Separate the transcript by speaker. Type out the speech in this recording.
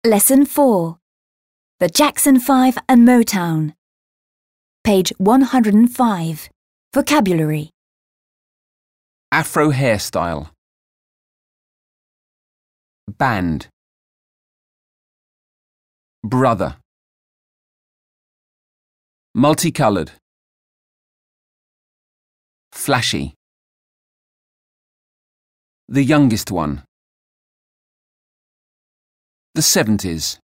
Speaker 1: Lesson 4. The Jackson 5 and Motown. Page 105. Vocabulary.
Speaker 2: Afro hairstyle. Band. Brother. Multicolored. Flashy. The youngest one. The 70s.